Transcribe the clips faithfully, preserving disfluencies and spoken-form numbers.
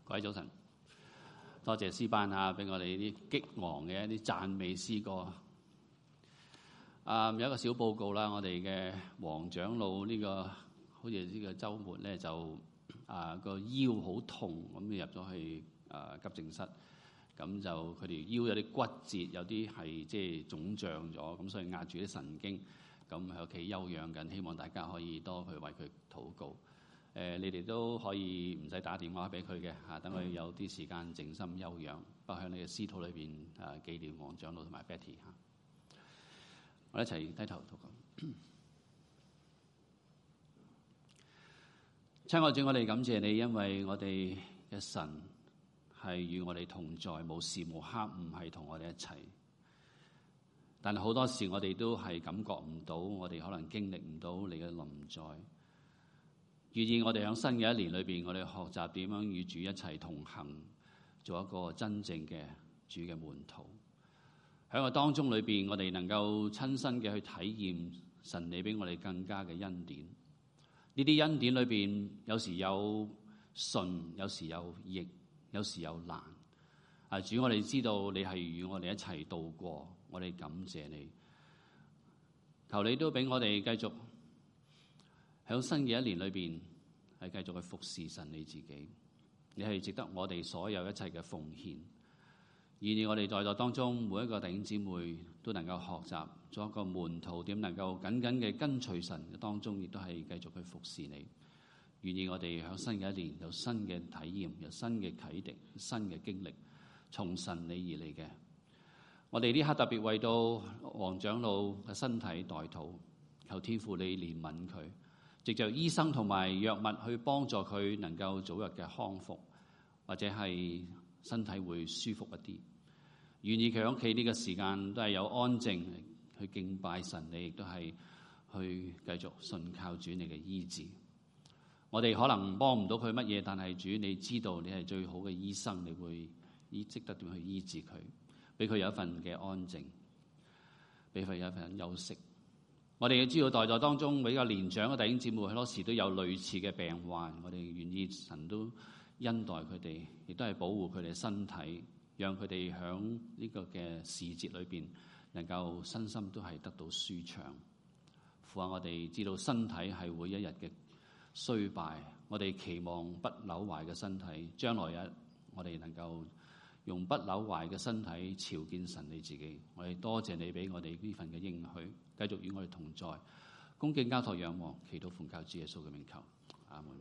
各位早晨，多謝詩班啊，俾我哋啲激昂嘅一啲讚美詩歌。啊，有一個小報告啦，我哋嘅黃長老呢、這個好似呢個週末咧就啊個腰好痛，咁入咗去啊急症室，咁就佢條腰有啲骨折，有啲係即係腫脹咗，咁所以壓住啲神經，咁喺屋企休養緊，希望大家可以多去為佢禱告。誒、呃，你哋都可以唔使打電話俾佢嘅嚇，等佢有啲時間靜心休養，不過喺你嘅司徒裏邊誒紀念黃長老同埋 Betty 嚇。我哋一齊低頭禱告。親愛主，我哋感謝你，因為我哋嘅神係與我哋同在，無時無刻唔係同我哋一齊。但係好多時我哋都係感覺唔到，我哋可能經歷唔到你嘅臨在。願意我哋喺新嘅一年裏邊，我哋學習點樣與主一齊同行，做一個真正嘅主嘅門徒。喺我當中裏邊，我哋能夠親身嘅去體驗神你俾我哋更加嘅恩典。呢啲恩典裏邊，有時有順，有時有逆，有時有難。啊，主，我哋知道你係與我哋一齊度過，我哋感謝你。求你都俾我哋繼續喺新嘅一年裏邊，係繼續去服侍神你自己。你係值得我哋所有一切嘅奉獻。願意我哋在座當中每一個弟兄姊妹都能夠學習做一個門徒，點能夠緊緊嘅跟隨神嘅當中，亦都係繼續去服侍你。願意我哋喺新嘅一年有新嘅體驗，有新嘅啟迪，新嘅經歷，從神你而嚟嘅。我哋呢刻特別為到黃長老嘅身體代禱，求天父你憐憫佢，藉着醫生同埋藥物去幫助佢能夠早日嘅康復，或者係身體會舒服一啲。願意佢喺屋企呢個時間都係有安靜去敬拜神，你亦都係去繼續信靠主你嘅醫治。我哋可能幫唔到佢乜嘢，但係主你知道你係最好嘅醫生，你會醫識得點去醫治佢，俾佢有一份嘅安靜，俾佢有一份休息。我哋要知道代座當中比較年長嘅弟兄姊妹，好多時都有類似嘅病患，我哋願意神都恩待佢哋，亦都係保護佢哋身體，讓佢哋響呢個嘅時節裏邊能夠身心都係得到舒暢。父啊，我哋知道身體係會一日嘅衰敗，我哋期望不朽壞嘅身體，將來日我哋能夠用不朽壞嘅身體朝見神你自己。我哋多謝你俾我哋呢份嘅應許，繼續與我哋同在，恭敬交託仰望，祈禱奉靠主耶穌嘅名求，阿門。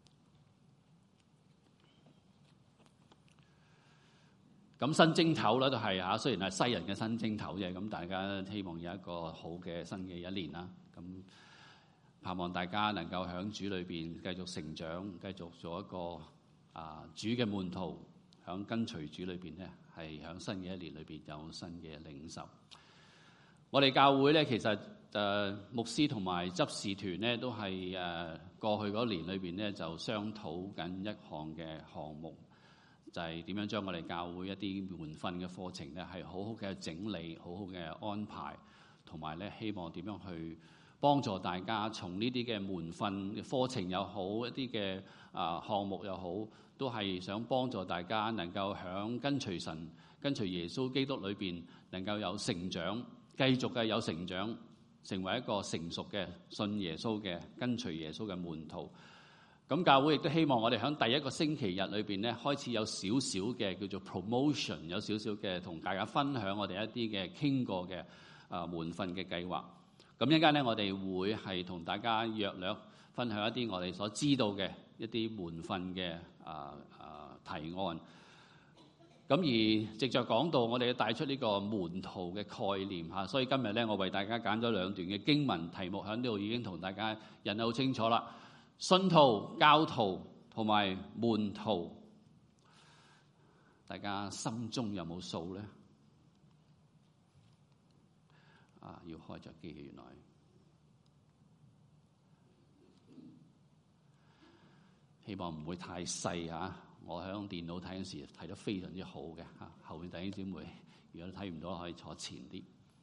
咁新正頭咧都係嚇，雖然係西人嘅新正頭啫，咁大家希望有一個好嘅新嘅一年啦。咁盼望大家能夠喺主裏邊繼續成長，繼續做一個啊主嘅門徒，喺跟隨主裏邊咧，係喺新嘅一年裏邊有新嘅領受。我哋教會咧，其實誒、呃、牧師同埋執事團咧，都係誒、呃、過去嗰年裏邊咧，就商討緊一項嘅項目。就係點樣將我哋教會一啲門訓嘅課程咧，係好好嘅整理，好好嘅安排，同埋咧希望點樣去幫助大家從呢啲嘅門訓嘅課程又好，一啲嘅啊項目又好，都係想幫助大家能夠響跟隨神、跟隨耶穌基督裏邊能夠有成長，繼續嘅有成長，成為一個成熟嘅信耶穌嘅跟隨耶穌嘅門徒。咁教會亦都希望我哋喺第一個星期日裏邊咧，開始有少少嘅叫做 promotion， 有少少嘅同大家分享我哋一啲嘅傾過嘅啊門訓嘅計劃。咁一陣間咧，我哋會係同大家約略分享一啲我哋所知道嘅一啲門訓嘅啊啊提案。咁而藉着講道，我哋帶出呢個門徒嘅概念嚇，所以今日咧，我為大家揀咗兩段嘅經文題目喺呢度已經同大家引得好清楚啦。信徒、教徒同埋門徒，大家心中有冇數咧？啊，要開着機器，原來希望唔會太細嚇。我喺電腦睇嗰時睇得非常之好嘅嚇。後面弟兄姊妹，如果睇唔到，可以坐前啲。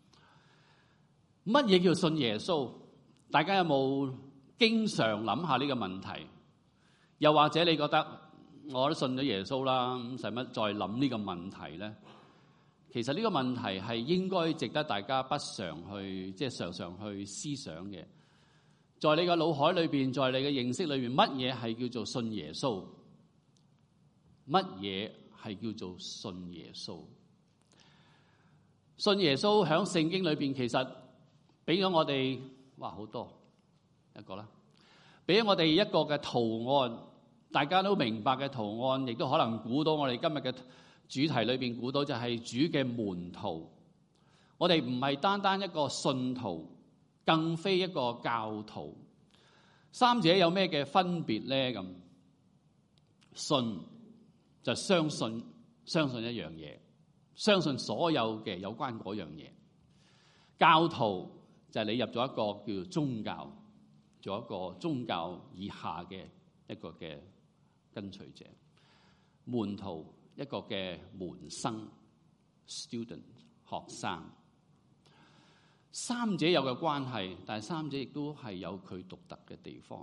乜嘢叫信耶穌？大家有冇經常諗下呢個問題？又或者你覺得我都信咗耶穌啦，咁使乜再諗呢個問題咧？其實呢個問題係應該值得大家不常去，即係常常去思想嘅。在你嘅腦海裏邊，在你嘅認識裏邊，乜嘢係叫做信耶穌？乜嘢係叫做信耶穌？信耶穌喺聖經裏邊，其實俾咗我哋，哇好多一個啦，俾咗我哋一個嘅圖案，大家都明白嘅圖案，亦都可能估到我哋今日嘅主題裏邊估到就係主嘅門徒。我哋唔係單單一個信徒，更非一個教徒。三者有咩嘅分別咧？咁信就相信，相信一樣嘢，相信所有嘅有關嗰樣嘢。教徒就係你入咗一個叫做宗教，做一個宗教以下嘅一個嘅跟隨者。門徒一個嘅門生 student 學生。三者有嘅關係，但係三者亦都係有佢獨特嘅地方。誒、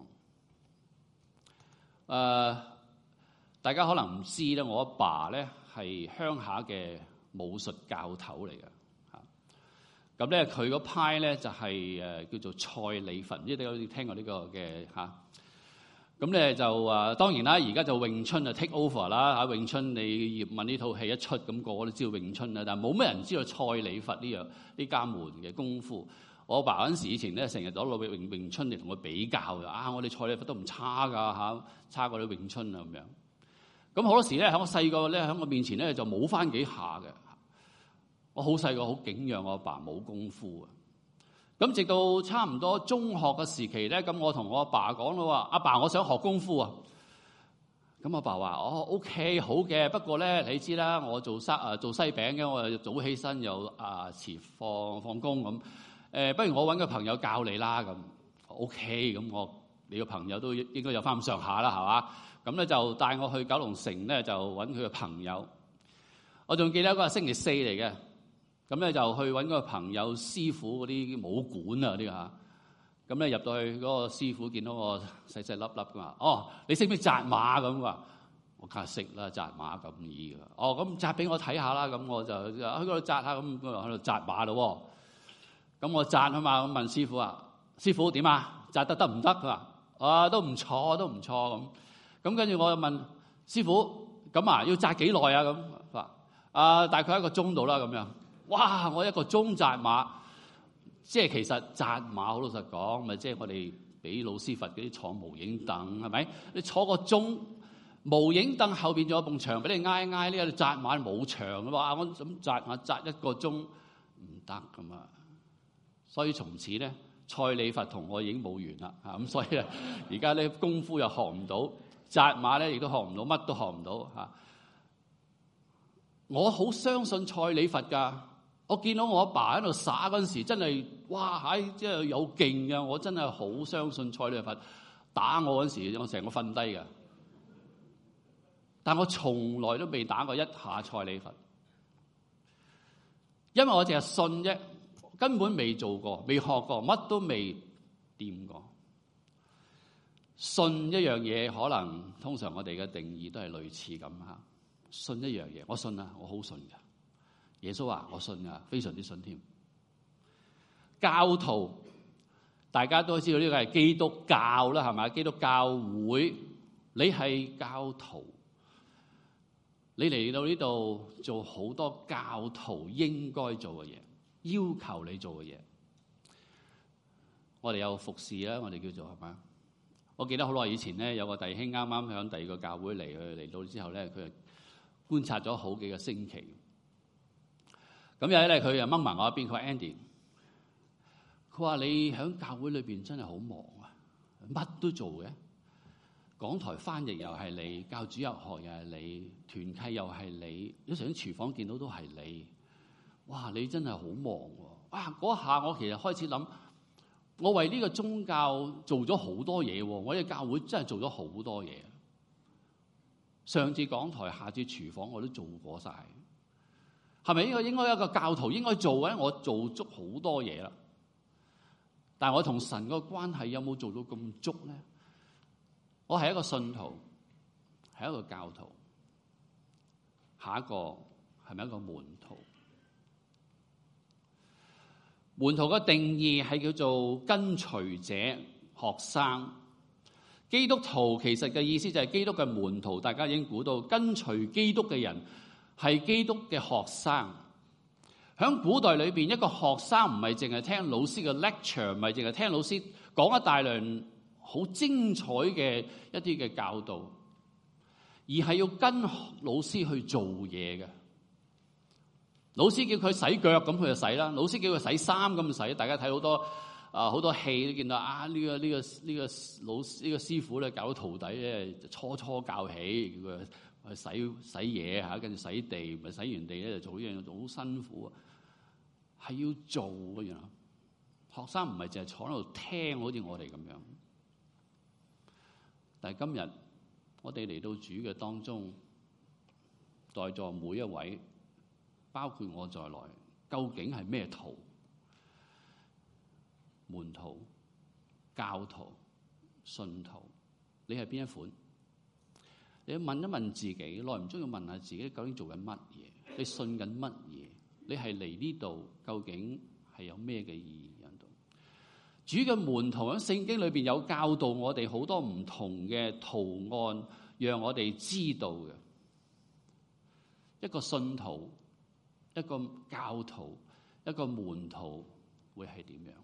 呃，大家可能唔知咧，我阿爸咧係鄉下嘅武術教頭嚟嘅嚇。咁咧佢嗰派咧就係誒叫做蔡李佛，唔知你有冇聽過呢個嘅嚇？咁咧就誒當然啦，而家就詠春就 take over 啦嚇。詠春你問呢套戲一出，咁個個都知道詠春啦，但係冇咩人知道蔡李佛呢樣呢家門嘅功夫。我阿爸嗰陣時以前咧，成日攞攞詠詠春嚟同佢比較嘅啊，我哋蔡李佛都唔差㗎嚇，差過啲詠春啊咁樣。咁好多時咧喺我細個咧喺我面前咧就冇翻幾下嘅。我好細個好敬仰我阿爸冇功夫啊。咁直到差唔多中學嘅時期咧，咁我同我阿爸講咯話：阿爸，我想學功夫啊！咁阿爸話：哦 ，OK，好嘅，不過咧，你知啦，我做西啊做西餅嘅，我又早起身又啊遲放放工咁。誒，不如我揾個朋友教你啦咁。OK，咁我你個朋友都應該有翻咁上下啦，係嘛？咁咧就帶我去九龍城咧，就揾佢嘅朋友。我仲記得嗰個星期四嚟嘅。咁咧就去揾嗰個朋友師傅嗰啲武館啊嗰啲嚇，咁咧入到去嗰個師傅見到我細細粒粒㗎嘛，哦，你識唔識紮馬咁話？我梗係識啦，紮馬咁易㗎。哦，咁紮俾我睇下啦，咁我就喺嗰度紮下，咁喺度紮馬咯。咁我紮啊嘛，咁問師傅啊，師傅點啊？紮得得唔得？佢話啊都唔錯，都唔錯咁。咁跟住我就問師傅，咁啊要紮幾耐啊？咁話啊大概一個鐘度啦咁樣。哇！我一個鐘紮馬，即係其實紮馬好老實講，咪即係我哋俾老師罰嗰啲坐無影凳係咪？你坐個鐘，無影凳後邊仲有埲牆俾你挨挨，呢個紮馬冇牆嘅話，我咁紮馬紮一個鐘唔得噶嘛。所以從此咧，蔡李佛同我已經冇緣啦嚇。咁所以咧，而家咧功夫又學唔到，紮馬咧亦都學唔到，乜都學唔到嚇。我好相信蔡李佛㗎。我見到我阿爸喺度耍嗰陣時，真係哇！唉，即係有勁嘅。我真係好相信蔡李佛打我嗰陣時，我成個瞓低嘅。但我從來都未打過一下蔡李佛，因為我淨係信啫，根本未做過、未學過、乜都未掂過。信一樣嘢，可能通常我哋嘅定義都係類似咁嚇。信一樣嘢，我信啊，我好信㗎。耶穌話：我信啊，非常之信添。教徒大家都知道呢個係基督教啦，係咪？基督教會，你係教徒，你嚟到呢度做好多教徒應該做嘅嘢，要求你做嘅嘢。我哋有服侍啦，我哋叫做係咪？我記得好耐以前咧，有個弟兄啱啱響第二個教會嚟，佢嚟到之後咧，佢觀察咗好幾個星期。咁有一咧，佢又掹埋我一邊，佢話 Andy，佢話你喺教會裏邊真係好忙啊，乜都做嘅，講台翻譯又係你，教主日學又係你，團契又係你，有時喺廚房見到都係你，哇！你真係好忙喎！哇！嗰下我其實開始諗，我為呢個宗教做咗好多嘢喎，我呢個教會真係做咗好多嘢，上至講台，下至廚房我都做過晒。係咪應該應該一個教徒應該做嘅？我做足好多嘢啦，但係我同神個關係有冇做到咁足咧？我係一個信徒， 係一個教徒，下一個係咪一個門徒？門徒嘅定義係叫做跟隨者、學生。基督徒其實嘅意思就係基督嘅門徒，大家已經估到跟隨基督嘅人係基督嘅學生。喺古代裏邊，一個學生唔係淨係聽老師嘅 lecture， 唔係淨係聽老師講一大量好精彩嘅一啲嘅教導，而係要跟老師去做嘢嘅。老師叫佢洗腳，咁佢就洗啦；老師叫佢洗衫，咁就洗。大家睇好多啊，好多戲都見到啊，呢個呢個呢個老師呢個師傅咧，教徒弟咧，初初教起，叫佢去洗洗嘢嚇，跟住洗地，咪洗完地咧就做呢樣嘢，做好辛苦啊，係要做嘅樣。學生唔係淨係坐喺度聽，好似我哋咁樣。但係今日我哋嚟到主嘅當中，在座每一位，包括我在內，究竟係咩徒？門徒、教徒、信徒，你係邊一款？你要問一問自己，耐唔中要問下自己，究竟做緊乜嘢？你信緊乜嘢？你係嚟呢度，究竟係有咩嘅意義喺度？主嘅門徒喺聖經裏邊有教導我哋好多唔同嘅圖案，讓我哋知道嘅一個信徒。一個教徒，一個門徒會係點樣？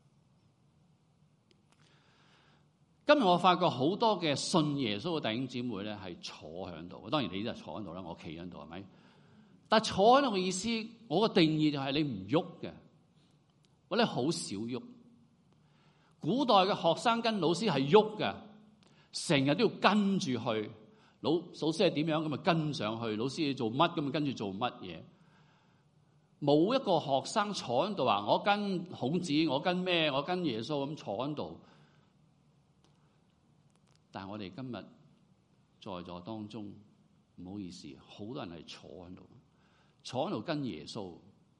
今日我發覺好多嘅信耶穌嘅弟兄姊妹咧，係坐喺度。當然你都係坐喺度啦，我企喺度係咪？但係坐喺度嘅意思，我嘅定義就係你唔喐嘅，或者好少喐。古代嘅學生跟老師係喐嘅，成日都要跟住去。老老師係點樣咁咪跟上去？老師要做乜咁咪跟住做乜嘢？冇一個學生坐喺度話我跟孔子，我跟咩？我跟耶穌咁坐喺度。但係我哋今日在座當中，唔好意思，好多人係坐喺度，坐喺度跟耶穌。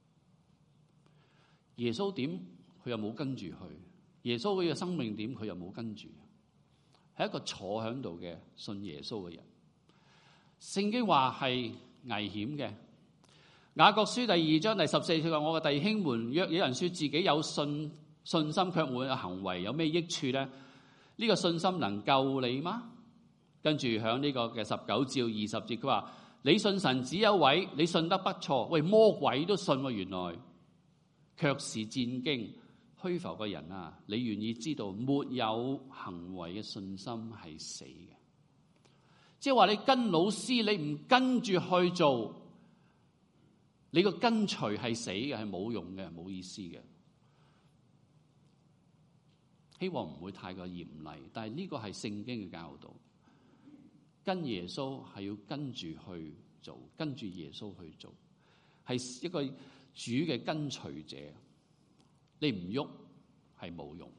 耶穌點？佢又冇跟住去。耶穌佢嘅生命點？佢又冇跟住。係一個坐喺度嘅信耶穌嘅人。聖經話係危險嘅。雅各書第二章第十四節話：我嘅弟兄們，若有人說自己有信信心，卻沒有行為，有咩益處咧？呢、這個信心能救你嗎？跟住響呢個嘅十九至二十節，佢話：你信神只有位，你信得不錯。喂，魔鬼都信喎，原來卻是戰驚虛浮嘅人啊！你願意知道，沒有行為嘅信心係死嘅，即係話你跟老師，你唔跟住去做。你個跟隨係死嘅，係冇用嘅，冇意思嘅。希望唔會太過嚴厲，但係呢個係聖經嘅教導。跟耶穌係要跟住去做，跟住耶穌去做，係一個主嘅跟隨者。你唔喐係冇用。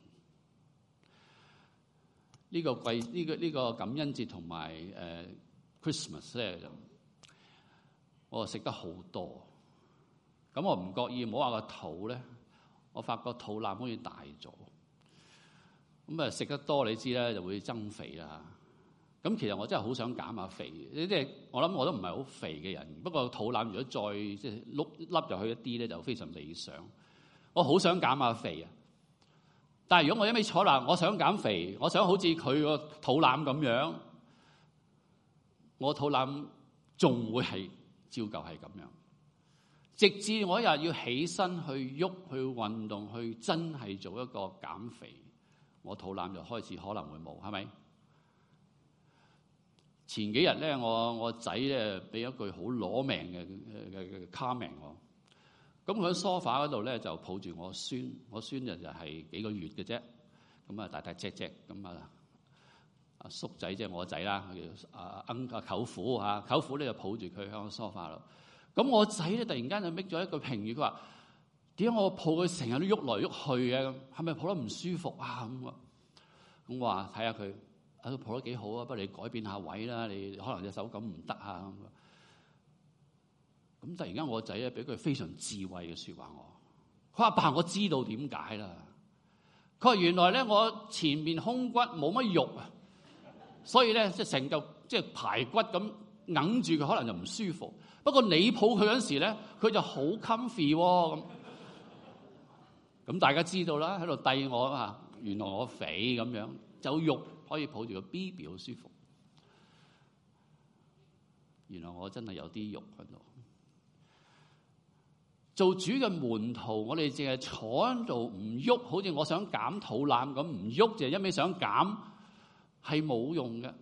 呢、這個季呢、這個呢、這個感恩節同埋誒 Christmas 咧，我食得好多。咁我唔覺意，唔好話個肚咧，我發覺肚腩好似大咗。咁啊食得多，你知咧就會增肥啦。咁其實我真係好想減下肥，即係我諗我都唔係好肥嘅人，不過肚腩如果再即係碌凹入去一啲咧，就非常理想。我好想減下肥啊！但係如果我一味坐嗱，我想減肥，我想好似佢個肚腩咁樣，我肚腩仲會係照舊係咁樣。直至我一日要起身去喐、去運動、去真係做一個減肥，我肚腩就開始可能會冇，係咪？前幾日咧，我我仔咧俾一句好攞命嘅嘅嘅 comment 我，咁佢喺 sofa 嗰度咧就抱住我孫，我孫就就係幾個月嘅啫，咁啊大大隻隻，咁啊阿叔仔即係我仔啦，阿阿阿舅父嚇，舅父咧就抱住佢喺個 sofa 度。咁我仔咧突然間就搣咗一個評語，佢話：點解我抱佢成日都喐來喐去嘅？係咪抱得唔舒服啊？咁啊，咁我話睇下佢，啊抱得幾好啊，不如你改變下位啦，你可能隻手感唔得啊。咁突然間我仔咧俾句非常智慧嘅説話我，佢話：爸，我知道點解啦。佢話原來咧我前面胸骨冇乜肉啊，所以咧即係成嚿即係排骨咁揞住佢，可能就唔舒服。不過你抱佢嗰時咧，佢就好 comfy 咁。咁大家知道啦，喺度遞我啊，原來我肥咁樣，就肉可以抱住個 B B 好舒服。原來我真係有啲肉喺度。做主嘅門徒，我哋淨係坐喺度唔喐，好似我想減肚腩咁唔喐，就係一味想減，係冇用嘅。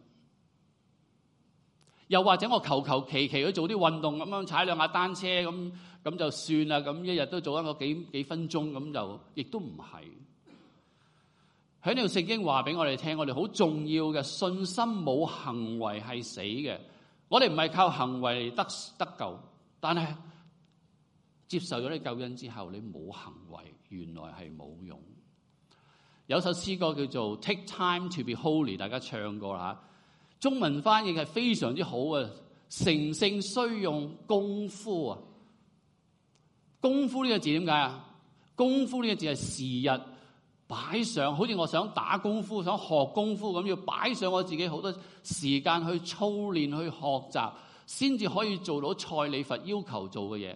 又或者我求求其其去做啲運動咁樣，踩兩下單車咁咁就算啦，咁一日都做一個幾幾分鐘咁就，亦都唔係。喺呢度聖經話俾我哋聽，我哋好重要嘅信心冇行為係死嘅。我哋唔係靠行為嚟得得救，但係接受咗呢救恩之後，你冇行為，原來係冇用。有首詩歌叫做 Take Time to Be Holy， 大家唱過啦。中文翻譯係非常之好啊！成聖需用功夫啊！功夫呢個字點解啊？功夫呢個字係時日擺上，好似我想打功夫、想學功夫咁，要擺上我自己好多時間去操練、去學習，先至可以做到蔡李佛要求做嘅嘢。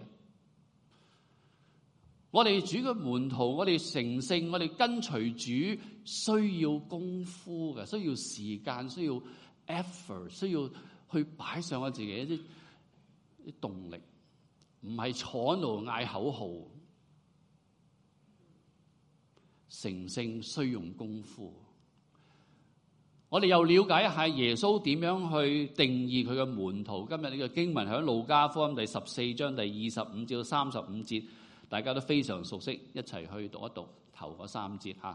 我哋主嘅門徒，我哋成聖，我哋跟隨主，需要功夫嘅，需要時間，需要 effort， 需要去擺上我自己一啲啲動力，唔係坐喺度嗌口號。成聖需用功夫。我哋又了解一下耶穌點樣去定義佢嘅門徒。今日呢個經文喺路加福音第十四章第二十五至到三十五節，大家都非常熟悉，一齊去讀一讀頭嗰三節吓。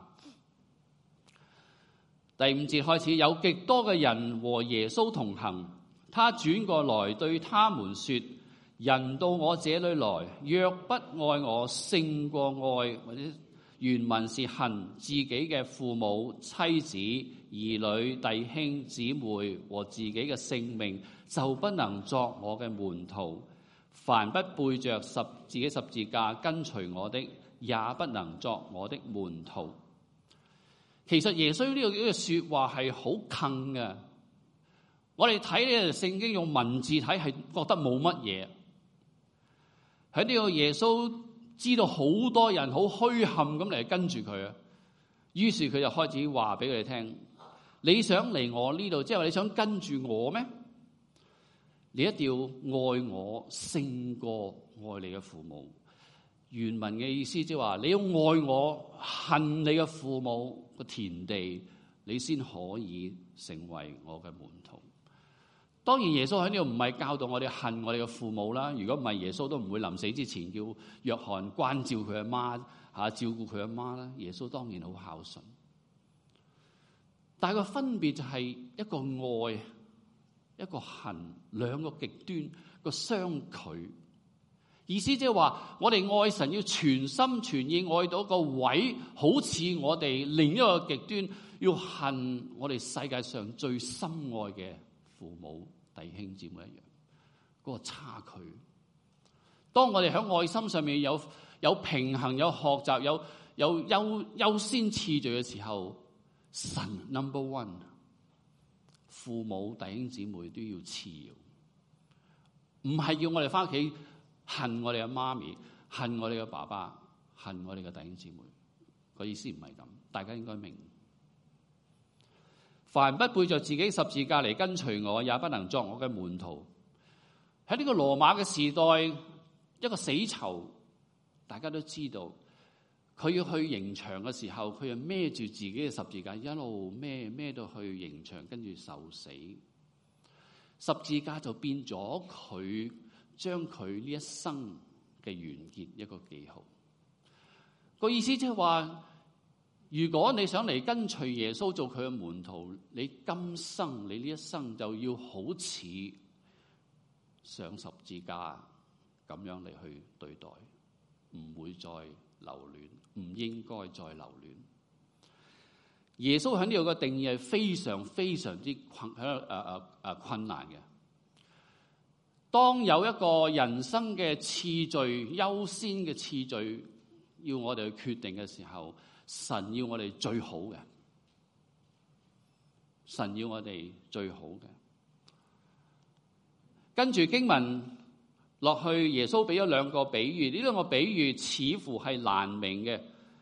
第五節開始，有極多嘅人和耶穌同行，他轉過來對他們說：人到我這裏來，若不愛我勝過愛，或者原文是恨自己嘅父母、妻子、兒女、弟兄、姊妹和自己嘅性命，就不能作我嘅門徒。凡不背着十自己十字架跟隨我的，也不能作我的門徒。其實耶穌呢個呢個說話係好近嘅。我哋睇呢個聖經用文字睇係覺得冇乜嘢。喺呢個耶穌知道好多人好虛陷咁嚟跟住佢啊，於是佢就開始話俾佢哋聽：你想嚟我呢度，即係話你想跟住我咩？你一定要愛我勝過愛你嘅父母。原文嘅意思即係話你要愛我，恨你嘅父母個田地，你先可以成為我嘅門徒。當然耶穌喺呢度唔係教導我哋恨我哋嘅父母啦。如果唔係，耶穌都唔會臨死之前叫約翰關照佢阿媽吓，照顧佢阿媽啦。耶穌當然好孝順，但係個分別就係一個愛，一個恨，兩個極端個相距。意思即係話，我哋愛神要全心全意愛到個位，好似我哋另一個極端要恨我哋世界上最深愛嘅父母、弟兄姊妹一樣，嗰個差距。當我哋喺愛心上面有有平衡、有學習、有有優優先次序嘅時候，神 number one， 父母、弟兄姊妹都要次要，唔係要我哋翻屋企恨我哋嘅媽咪、恨我哋嘅爸爸、恨我哋嘅弟兄姊妹。個意思唔係咁，大家應該明。凡不背着自己十字架嚟跟隨我，也不能作我嘅門徒。喺呢個羅馬嘅時代，一個死囚，大家都知道，佢要去刑場嘅時候，佢就孭住自己嘅十字架，一路孭孭到去刑場，跟住受死。十字架就變咗佢將佢呢一生嘅完結一個記號。個意思即係話，如果你想嚟跟隨耶穌做佢嘅門徒，你今生你呢一生就要好似上十字架咁樣嚟去對待，唔會再留戀，唔應該再留戀。耶穌喺呢度嘅定義係非常非常之困喺誒誒誒困難嘅。當有一個人生嘅次序、優先嘅次序要我哋去決定嘅時候，神要我哋最好嘅，神要我哋最好嘅。 跟住經文落去，耶穌俾咗兩個比喻，呢兩個比喻似乎係難明嘅。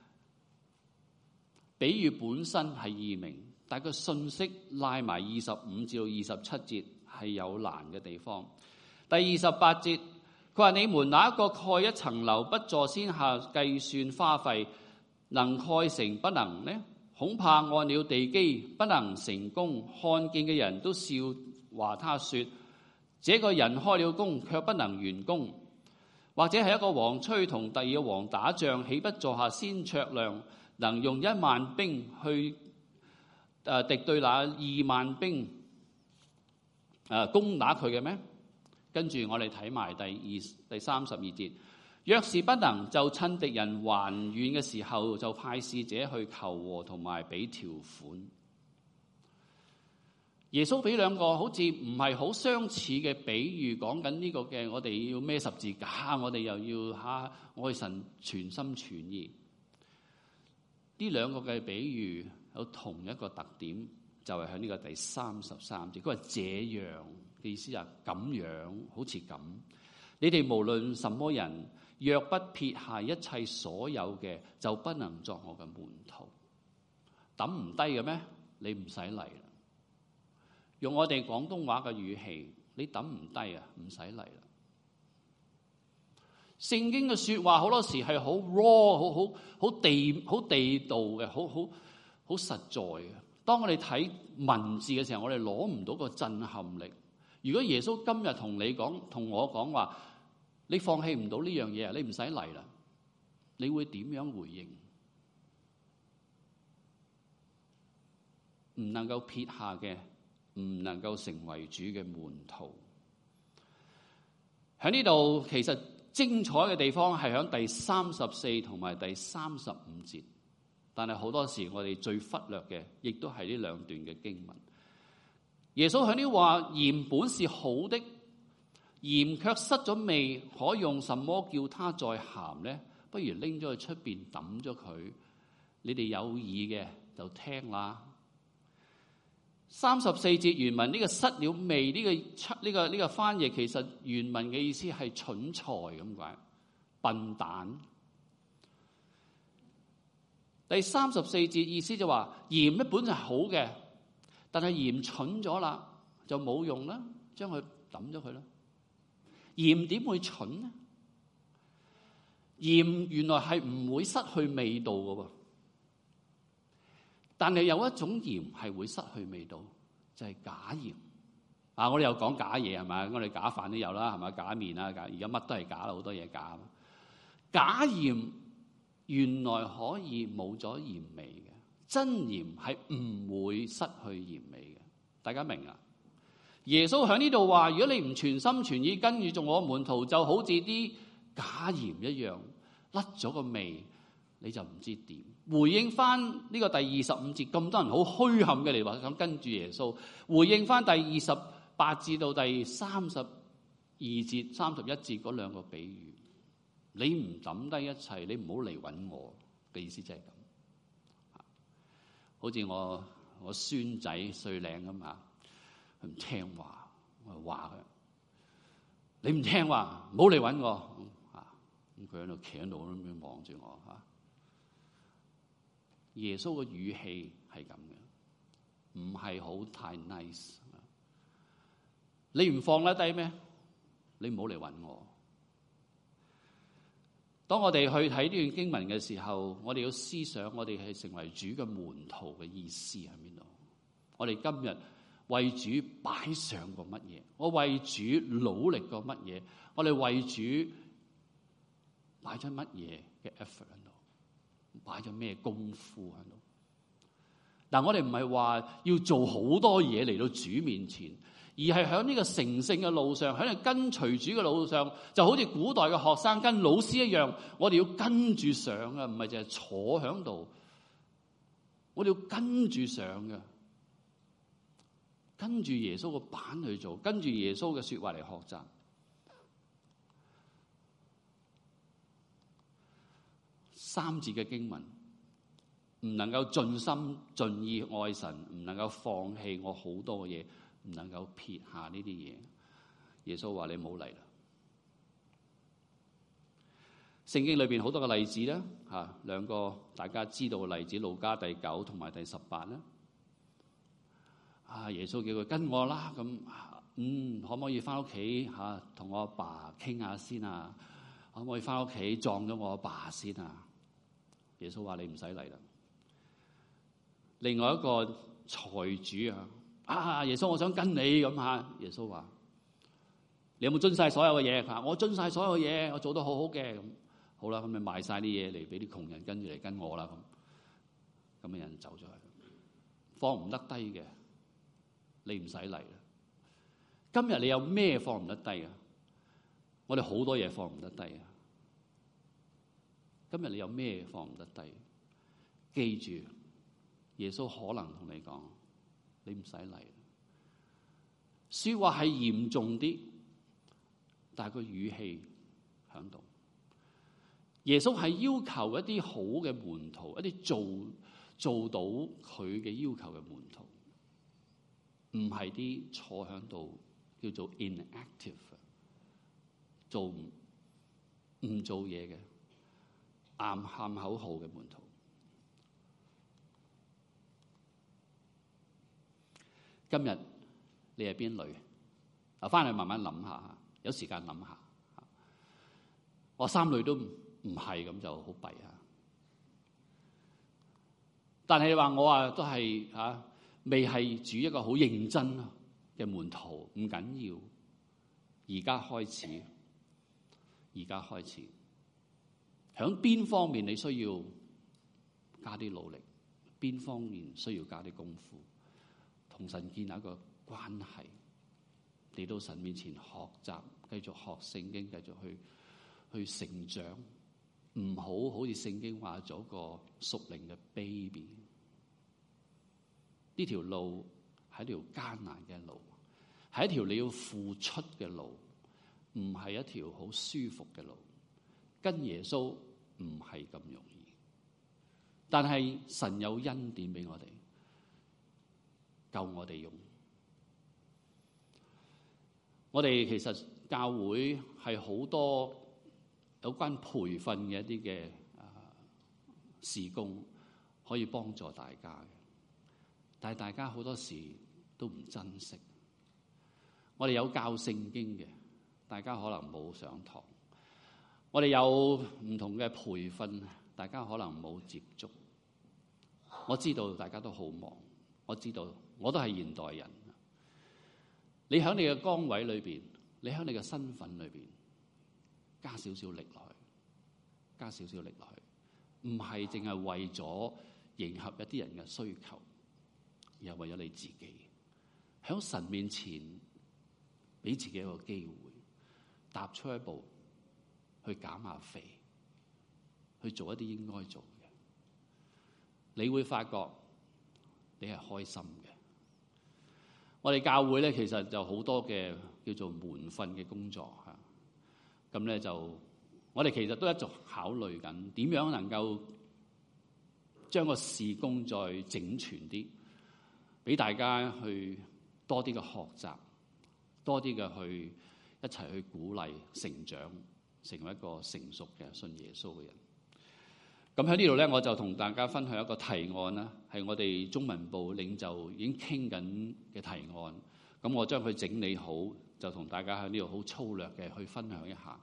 比喻本身係易明，但係個信息拉埋二十五至到二十七節係有難嘅地方。第二十八節，佢話：你們哪一個蓋一層樓，不坐先下計算花費，能蓋成不能呢？恐怕按了地基不能成功。看見嘅人都笑話他說：這個人開了工，卻不能完工。或者係一個王催同第二個王打仗，豈不坐下先酌量，能用一萬兵去誒敵對那二萬兵誒攻打佢嘅咩？跟住我哋睇埋第二第三十二節，若是不能，就趁敵人還遠嘅時候，就派使者去求和同埋俾條款。耶穌俾兩個好似唔係好相似嘅比喻，講緊呢個嘅我哋要孭十字架，我哋又要嚇愛神全心全意。呢兩個嘅比喻有同一個特點，就係喺呢個第三十三節。佢話這樣嘅意思係咁樣，好似咁。你哋無論什麼人，若不撇下一切所有嘅，就不能作我嘅門徒。抌唔低嘅咩？你唔使嚟啦。用我哋廣東話嘅語氣，你抌唔低啊，唔使嚟啦。聖經嘅說話好多時係好 raw， 好好好地好地道嘅，好好好實在嘅。當我哋睇文字嘅時候，我哋攞唔到個震撼力。如果耶穌今日同你講，同我講話，你放棄唔到呢樣嘢，你唔使嚟啦，你會點樣回應？唔能夠撇下嘅，唔能夠成為主嘅門徒。喺呢度其實精彩嘅地方係喺第三十四同埋第三十五節，但係好多時我哋最忽略嘅，亦都係呢兩段嘅經文。耶穌喺呢話：鹽本是好的，鹽卻失咗味，可用什麼叫它再鹹呢？不如拎咗去出邊抌咗佢。你哋有耳嘅就聽啦。三十四節原文呢個失了味，呢個呢個呢個翻譯其實原文嘅意思係蠢材咁解，笨蛋。第三十四節意思就話鹽一本就係好嘅，但係鹽蠢咗啦，就冇用啦，將佢抌咗佢啦。鹽點會蠢呢？鹽原來係唔會失去味道嘅喎。但係有一種鹽係會失去味道，就係、是、假鹽。啊，我哋又講假嘢係咪？我哋假飯都有啦，係咪？假麵啊，假而家乜都係假啦，好多嘢假。假鹽原來可以冇咗鹽味嘅，真鹽係唔會失去鹽味嘅。大家明啊？耶穌喺呢度話：如果你唔全心全意跟住做我門徒，就好似啲假鹽一樣，甩咗個味，你就唔知點。回應翻呢個第二十五節，咁多人好虛冚嘅嚟話想跟住耶穌。回應翻第二十八至到第三十二節、三十一節嗰兩個比喻，你唔抌低一切，你唔好嚟揾我嘅意思，就係咁。好似我我孫仔碎領咁啊，佢唔聽話，我話佢：你唔聽話，唔好嚟揾我啊！咁佢喺度企喺度咁樣望住我嚇。耶穌嘅語氣係咁嘅，唔係好太 nice。你唔放得低咩？你唔好嚟揾我。當我哋去睇呢段經文嘅時候，我哋要思想我哋係成為主嘅門徒嘅意思喺邊度？我哋今日為主擺上過乜嘢？我為主努力過乜嘢？我哋為主擺咗乜嘢嘅 effort 喺度？擺咗咩功夫喺度？但我哋唔係話要做好多嘢嚟到主面前，而係喺呢個成聖嘅路上，喺度跟隨主嘅路上，就好似古代嘅學生跟老師一樣，我哋要跟住上啊，唔係淨係坐喺度，我哋要跟住上嘅，跟住耶穌個板去做，跟住耶穌嘅說話嚟學習。三節嘅經文唔能夠盡心盡意愛神，唔能夠放棄我好多嘅嘢，唔能夠撇下呢啲嘢。 耶穌話你唔好嚟啦。聖經裏邊好多個例子咧，嚇兩個大家知道嘅例子，路加第九同埋第十八咧。啊，耶穌叫佢跟我啦，咁嗯，可唔可以翻屋企嚇同我阿爸傾下先啊？可唔可以翻屋企撞咗我阿爸先啊？耶穌話你唔使嚟啦。另外一個財主啊，啊耶穌我想跟你咁嚇，耶穌話你有冇遵晒所有嘅嘢？嚇我遵晒所有嘢，我做得好好嘅咁。好啦，咁你賣晒啲嘢嚟俾啲窮人跟住嚟跟我啦咁，咁嘅人走咗去，放唔得低嘅，你唔使嚟啦。今日你有咩放唔得低啊？我哋好多嘢放唔得低啊！今日你有咩放唔得低？記住，耶穌可能同你講，你唔使嚟。說話係嚴重啲，但係個語氣響度。耶穌係要求一啲好嘅門徒，一啲做做到佢嘅要求嘅門徒，唔係啲坐響度叫做 inactive， 做唔唔做嘢嘅，啱喊口號嘅門徒。今日你係邊類？啊，翻去慢慢諗下，有時間諗下。我三類都唔係咁就好弊啊！但係你話我啊，都係啊，未係主一個好認真嘅門徒，唔緊要。而家開始，而家開始，響邊方面你需要加啲努力？邊方面需要加啲功夫？同神建立一個關係，嚟到神面前學習，繼續學聖經，繼續去去成長。唔好好似聖經話咗個屬靈嘅 baby， 呢條路係條艱難嘅路，係一條你要付出嘅路，唔係一條好舒服嘅路。跟耶穌唔係咁容易，但係神有恩典俾我哋，夠我哋用。我哋其實教會係好多有關培訓嘅一啲嘅事工，可以幫助大家嘅，但係大家好多時都唔珍惜。我哋有教聖經嘅，大家可能冇上堂；我哋有唔同嘅培訓，大家可能冇接觸。我知道大家都好忙，我知道我都係現代人。你喺你嘅崗位裏邊，你喺你嘅身份裏邊，加少少力落去，加少少力落去，唔係淨係為咗迎合一啲人嘅需求，而係為咗你自己。喺神面前，俾自己一個機會，踏出一步，去減下肥，去做一啲應該做嘅，你會發覺你係開心嘅。我哋教會咧，其實就好多嘅叫做門訓嘅工作嚇，咁咧就我哋其實都一直考慮緊點樣能夠將個事工再整全啲，俾大家去多啲嘅學習，多啲嘅去一齊去鼓勵成長，成為一個成熟嘅信耶穌嘅人。咁喺呢度咧，我就同大家分享一個提案啦，係我哋中文部領袖已經傾緊嘅提案。咁我將佢整理好，就同大家喺呢度好粗略嘅去分享一下。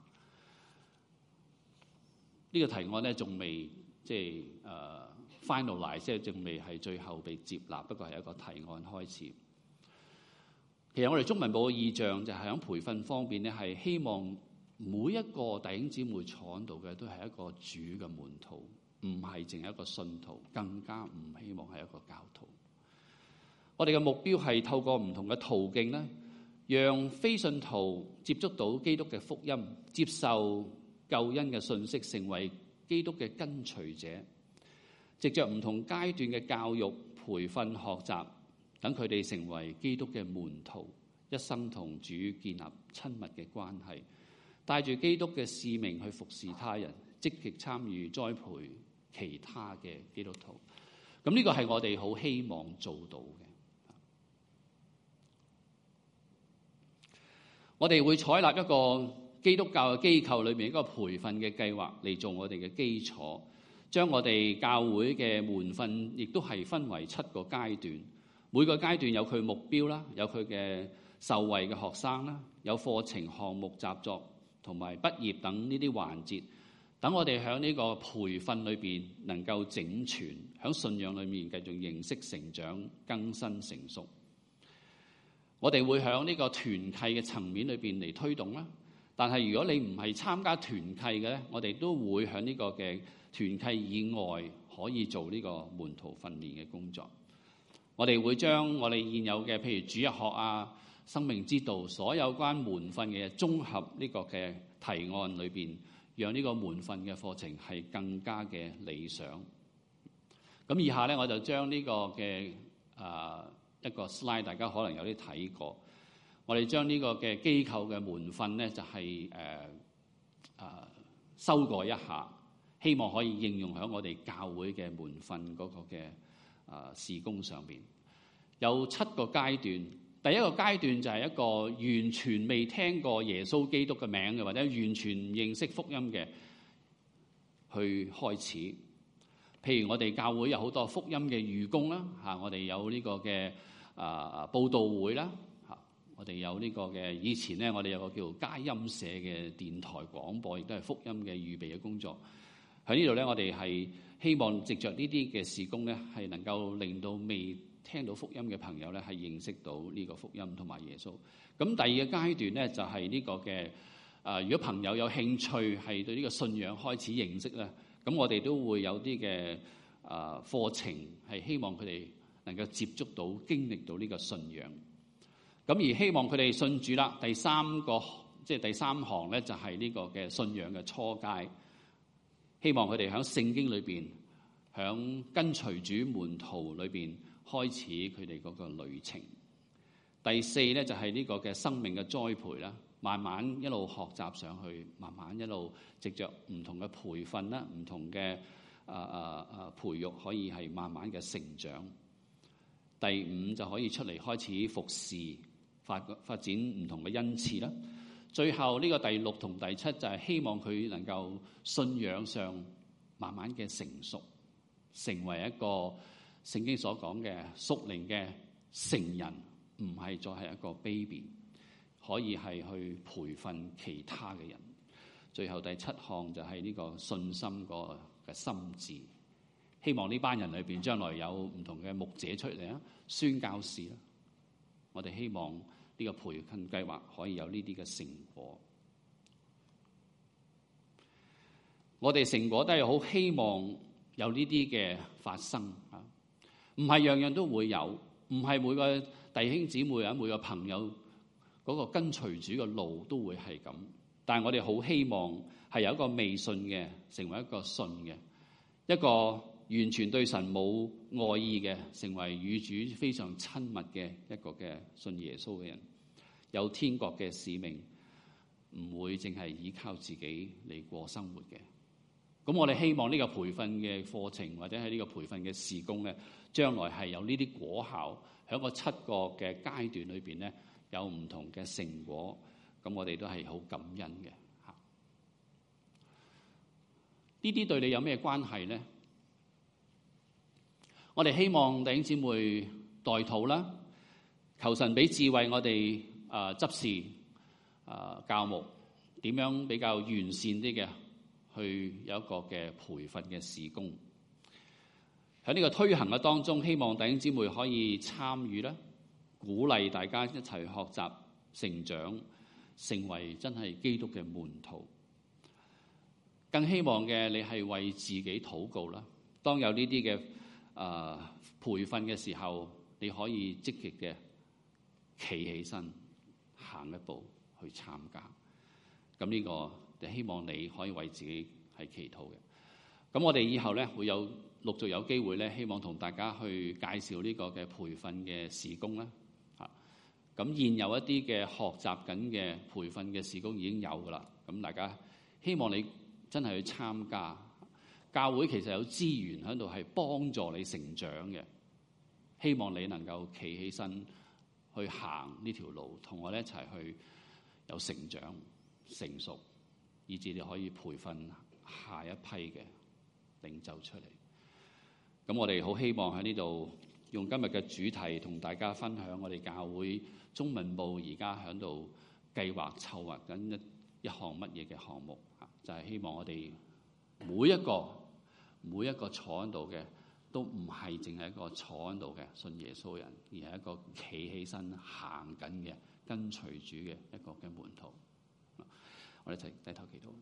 呢個提案咧仲未即係誒 finalize，即係仲未係最後被接納，不過係一個提案開始。其實我哋中文部嘅意象就係喺培訓方面咧，係希望每一個弟兄姊妹坐喺度嘅都係一個主嘅門徒。唔係淨係一個信徒，更加唔希望係一個教徒。我哋嘅目標係透過唔同嘅途徑咧，讓非信徒接觸到基督嘅福音，接受救恩嘅信息，成為基督嘅跟隨者。藉着唔同階段嘅教育、培訓、學習，等佢哋成為基督嘅門徒，一生同主建立親密嘅關係，帶住基督嘅使命去服侍他人，積極參與栽培其他嘅基督徒。咁呢個係我哋好希望做到嘅。 我哋會採納一個基督教嘅機構裏面一個培訓嘅計劃嚟做我哋嘅基礎，將我哋教會嘅門訓亦都係分為七個階段，每個階段有佢目標啦，有佢嘅受惠嘅學生啦，有課程項目習作同埋畢業等呢啲環節，等我哋喺呢個培訓裏邊能夠整全，喺信仰裏面繼續認識、成長、更新、成熟。我哋會喺呢個團契嘅層面裏邊嚟推動啦。但係如果你唔係參加團契嘅咧，我哋都會喺呢個嘅團契以外可以做呢個門徒訓練嘅工作。我哋會將我哋現有嘅譬如主日學啊、生命之道所有關門訓嘅綜合呢個嘅提案裏邊，讓呢個門訓嘅課程係更加嘅理想。咁以下咧，我就將呢個嘅啊、呃、一個 slide， 大家可能有啲睇過。我哋將呢個嘅機構嘅門訓咧，就係誒誒修改一下，希望可以應用喺我哋教會嘅門訓嗰個嘅啊事工上邊。有七個階段，第一個階段就係一個完全未聽過耶穌基督嘅名嘅，或者完全唔認識福音嘅，去開始。譬如我哋教會有好多福音嘅預工啦，嚇我哋有呢個嘅啊佈道會啦。我哋有呢個嘅，以前咧我哋有個叫佳音社嘅電台廣播，亦都係福音嘅預備嘅工作。喺呢度咧，我哋係希望藉着呢啲嘅事工咧，係能夠令到未聽到福音嘅朋友咧，係認識到呢個福音同埋耶穌。咁第二個階段咧，就係呢個嘅啊，如果朋友有興趣係對呢個信仰開始認識咧，咁我哋都會有啲嘅啊課程，係希望佢哋能夠接觸到、經歷到呢個信仰。咁而希望佢哋信主啦。第三個即係第三行咧，就係呢個嘅信仰嘅初階。希望佢哋喺聖經裏邊，喺跟隨主門徒裏邊開始佢哋嗰個旅程。第四咧就係呢個嘅生命嘅栽培啦，慢慢一路學習上去，慢慢一路藉着唔同嘅培訓啦，唔同嘅啊啊啊培育，可以係慢慢嘅成長。第五就可以出嚟開始服侍。發發展唔同嘅恩賜啦，最後呢個第六同第七就係希望佢能夠信仰上慢慢嘅成熟，成為一個聖經所講嘅屬靈嘅成人，唔係再係一個 baby， 可以係去培訓其他嘅人。最後第七項就係呢個信心個嘅心志，希望呢班人裏邊將來有唔同嘅牧者出嚟啊，宣教士啦。我哋希望呢個培訓計劃可以有呢啲嘅成果。我哋成果都係好希望有呢啲嘅發生啊，唔係樣樣都會有，唔係每個弟兄姊妹啊，每個朋友嗰個跟隨主嘅路都會係咁。但係我哋好希望係有一個未信嘅成為一個信嘅，一個完全對神冇愛意嘅，成為與主非常親密嘅一個嘅信耶穌嘅人，有天國嘅使命，唔會淨係依靠自己嚟過生活嘅。咁我哋希望呢個培訓嘅課程或者係呢個培訓嘅事工咧，將來係有呢啲果效，喺個七個嘅階段裏邊咧，有唔同嘅成果。咁我哋都係好感恩嘅嚇。呢啲對你有咩關係咧？我哋希望弟兄姊妹代禱啦，求神俾智慧我哋啊、呃、執事啊、呃、教牧點樣比較完善啲嘅，去有一個嘅培訓嘅事工。喺呢個推行嘅當中，希望弟兄姊妹可以參與啦，鼓勵大家一齊學習成長，成為真係基督嘅門徒。更希望嘅你係為自己禱告啦。當有呢啲嘅啊、呃，培訓嘅時候，你可以積極嘅企起身，行一步去參加。咁呢個就希望你可以為自己係祈禱嘅。咁我哋以後咧會有陸續有機會咧，希望同大家去介紹呢個嘅培訓嘅事工啦。嚇，咁現有一啲嘅學習緊嘅培訓嘅事工已經有噶啦。咁大家希望你真係去參加。教會其實有資源喺度係幫助你成長嘅，希望你能夠企起身去行呢條路，同我哋一齊去有成長成熟，以至你可以培訓下一批嘅領袖出嚟。咁我哋好希望喺呢度用今日嘅主題同大家分享我哋教會中文部而家喺度計劃籌劃緊一一項乜嘢嘅項目啊，就係希望我哋每一個每一個坐喺度嘅都唔係淨係一個坐喺度嘅信耶穌人，而係一個企起身行緊嘅跟隨主嘅一個嘅門徒。我哋一齊低頭祈禱。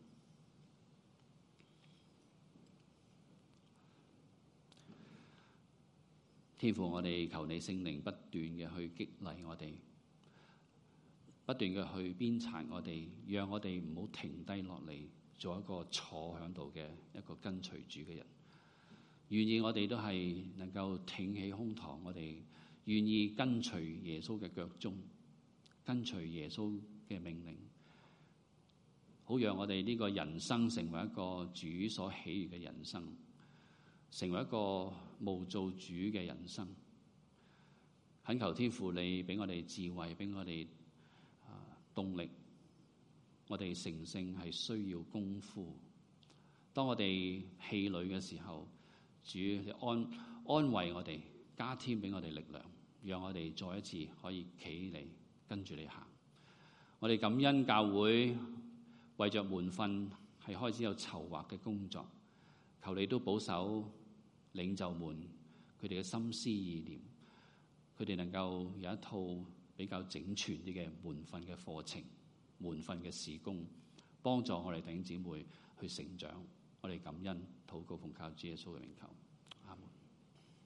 天父，我哋求你聖靈不斷嘅去激勵我哋，不斷嘅去鞭策我哋，讓我哋唔好停低落嚟，做一個坐喺度嘅一個跟隨主嘅人。願意我哋都係能夠挺起胸膛，我哋願意跟隨耶穌嘅腳蹤，跟隨耶穌嘅命令，好讓我哋呢個人生成為一個主所喜悅嘅人生，成為一個無造主嘅人生。懇求天父你俾我哋智慧，俾我哋啊動力。我哋成聖係需要功夫。當我哋氣餒嘅時候，主安安慰我哋，加添俾我哋力量，讓我哋再一次可以企嚟跟住你行。我哋感恩教會為着門訓係開始有籌劃嘅工作，求你都保守領袖們佢哋嘅心思意念，佢哋能夠有一套比較整全啲嘅門訓嘅課程、門訓嘅事工，幫助我哋弟兄姊妹去成長。我哋感恩禱告奉靠主耶穌嘅名求。